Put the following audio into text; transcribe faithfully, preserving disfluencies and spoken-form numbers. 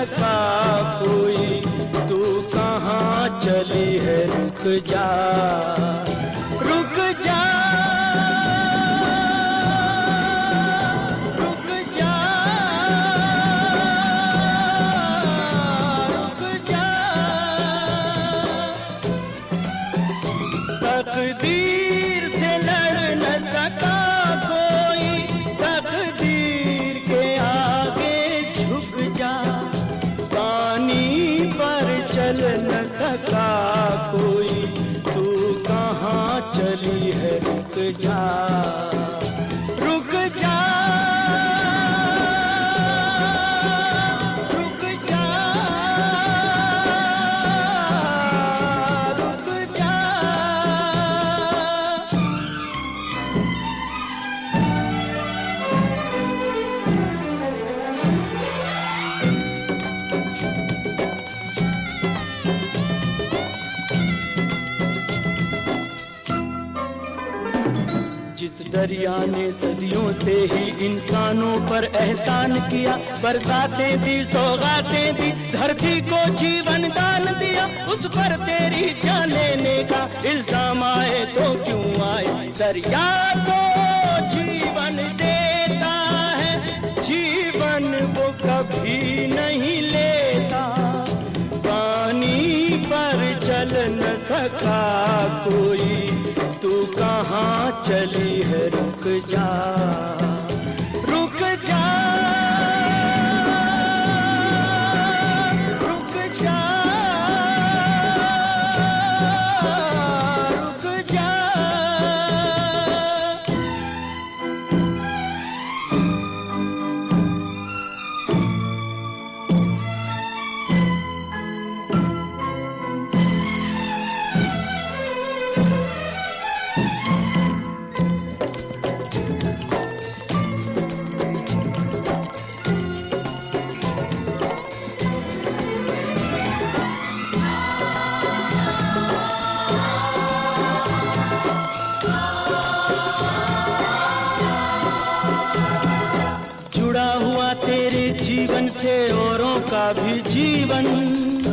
सका कोई, तू कहाँ चली है रुक जा, रुक जा, रुक जा, रुक जा। तकदीर से लड़ न सका कोई, तकदीर के आगे झुक जा, पानी पर चल न सका कोई, तू कहाँ चली है रुक जा, रुक जा, रुक जा, रुक जा। जिस दरिया ने सदियों से ही इंसानों पर एहसान किया, बरसातें दी, सौगातें दी, धरती को जीवन दान दिया, उस पर तेरी जान लेने का इल्जाम आए तो क्यों आए। दरिया को जीवन देता है, जीवन वो कभी नहीं लेता, पानी पर चल न सका कोई, तू कहाँ चली है रुक जा, रुक जा, रुक जा, रुक जा। जुड़ा हुआ तेरे जीवन से औरों का भी जीवन,